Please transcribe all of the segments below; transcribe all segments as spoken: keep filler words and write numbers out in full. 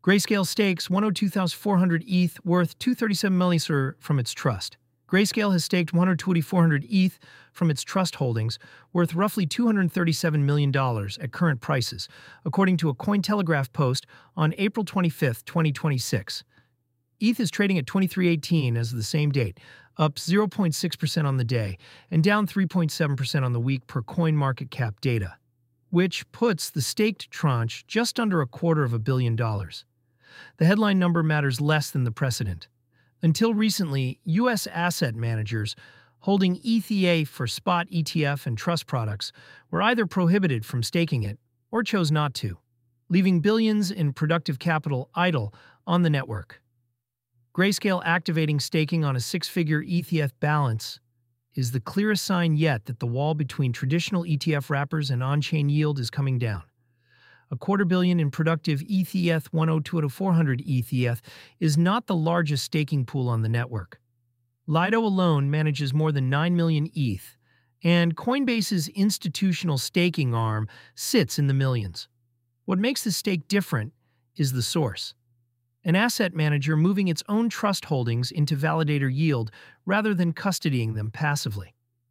Grayscale stakes one hundred two thousand four hundred E T H worth two hundred thirty-seven million dollars from its trust. Grayscale has staked one hundred two thousand four hundred E T H from its trust holdings, worth roughly two hundred thirty-seven million dollars at current prices, according to a Cointelegraph post on April twenty-fifth, twenty twenty-six. E T H is trading at twenty-three eighteen as of the same date, up zero point six percent on the day and down three point seven percent on the week per CoinMarketCap data, which puts the staked tranche just under a quarter of a billion dollars. The headline number matters less than the precedent. Until recently, U S asset managers holding E T H for spot E T F and trust products were either prohibited from staking it or chose not to, leaving billions in productive capital idle on the network. Grayscale activating staking on a six-figure E T F balance is the clearest sign yet that the wall between traditional E T F wrappers and on-chain yield is coming down. A quarter billion in productive E T H one hundred two thousand four hundred E T H is not the largest staking pool on the network. Lido alone manages more than nine million E T H, and Coinbase's institutional staking arm sits in the millions. What makes this stake different is the source: an asset manager moving its own trust holdings into validator yield rather than custodying them passively.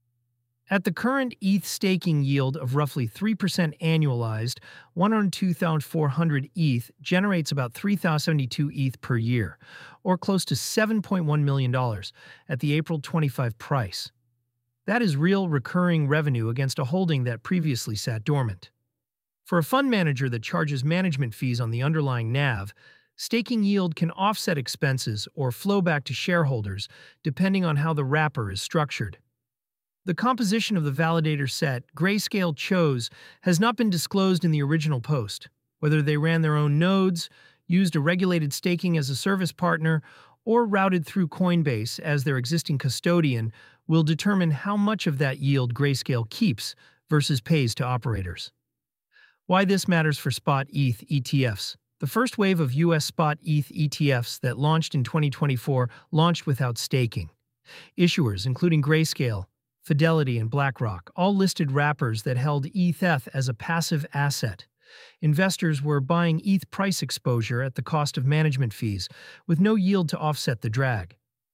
At the current E T H staking yield of roughly three percent annualized, one hundred two thousand four hundred E T H generates about three thousand seventy-two E T H per year, or close to seven point one million dollars at the April twenty-fifth price. That is real recurring revenue against a holding that previously sat dormant. For a fund manager that charges management fees on the underlying N A V, staking yield can offset expenses or flow back to shareholders depending on how the wrapper is structured. The composition of the validator set Grayscale chose has not been disclosed in the original post. Whether they ran their own nodes, used a regulated staking as a service partner, or routed through Coinbase as their existing custodian will determine how much of that yield Grayscale keeps versus pays to operators. Why this matters for spot E T H E T Fs. The first wave of U S spot E T H E T Fs that launched in twenty twenty-four launched without staking. Issuers, including Grayscale, Fidelity, and BlackRock, all listed wrappers that held E T H as a passive asset. Investors were buying E T H price exposure at the cost of management fees, with no yield to offset the drag.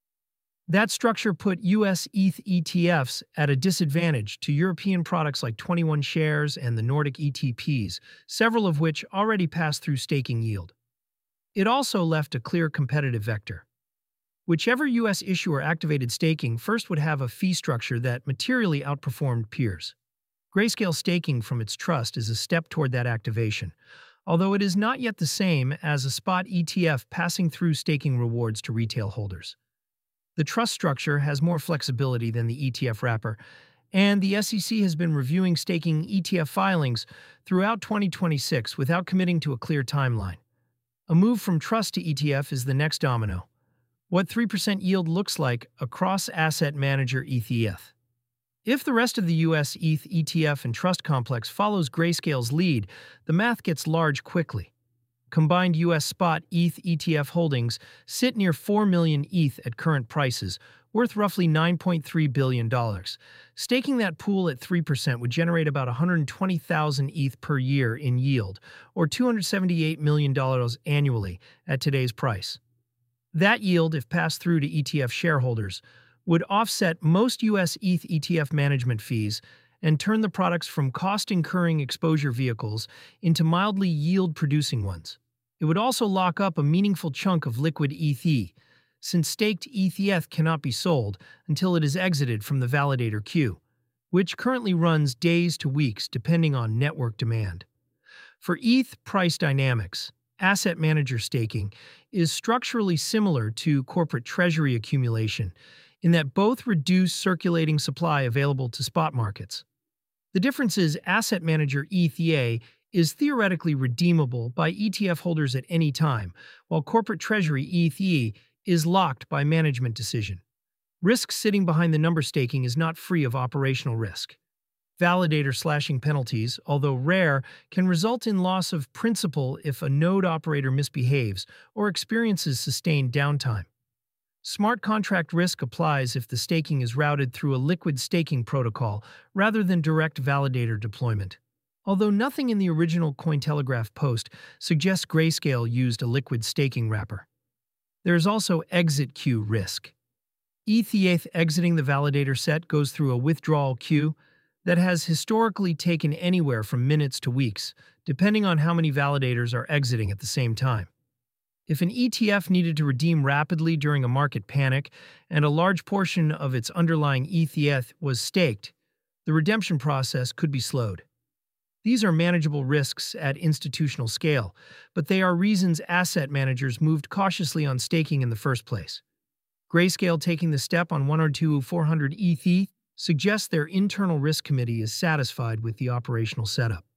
That structure put U S E T H E T Fs at a disadvantage to European products like twenty-one shares and the Nordic E T Ps, several of which already passed through staking yield. It also left a clear competitive vector. Whichever U S issuer activated staking first would have a fee structure that materially outperformed peers. Grayscale staking from its trust is a step toward that activation, although it is not yet the same as a spot E T F passing through staking rewards to retail holders. The trust structure has more flexibility than the E T F wrapper, and the S E C has been reviewing staking E T F filings throughout twenty twenty-six without committing to a clear timeline. A move from trust to E T F is the next domino. What three percent yield looks like across asset manager E T H. If the rest of the U S E T H E T F and trust complex follows Grayscale's lead, the math gets large quickly. Combined U S spot E T H E T F holdings sit near four million E T H at current prices, worth roughly nine point three billion dollars. Staking that pool at three percent would generate about one hundred twenty thousand E T H per year in yield, or two hundred seventy-eight million dollars annually at today's price. That yield, if passed through to E T F shareholders, would offset most U S E T H E T F management fees and turn the products from cost-incurring exposure vehicles into mildly yield-producing ones. It would also lock up a meaningful chunk of liquid E T H, since staked E T H cannot be sold until it is exited from the validator queue, which currently runs days to weeks depending on network demand. For E T H price dynamics, asset manager staking is structurally similar to corporate treasury accumulation in that both reduce circulating supply available to spot markets. The difference is asset manager E T H is theoretically redeemable by E T F holders at any time, while corporate treasury E T H is locked by management decision. Risk sitting behind the number staking is not free of operational risk. Validator slashing penalties, although rare, can result in loss of principal if a node operator misbehaves or experiences sustained downtime. Smart contract risk applies if the staking is routed through a liquid staking protocol rather than direct validator deployment. Although nothing in the original Cointelegraph post suggests Grayscale used a liquid staking wrapper. There is also exit queue risk. E T H exiting the validator set goes through a withdrawal queue that has historically taken anywhere from minutes to weeks, depending on how many validators are exiting at the same time. If an E T F needed to redeem rapidly during a market panic and a large portion of its underlying E T H was staked, the redemption process could be slowed. These are manageable risks at institutional scale, but they are reasons asset managers moved cautiously on staking in the first place. Grayscale taking the step on one oh two four hundred E T H suggests their internal risk committee is satisfied with the operational setup.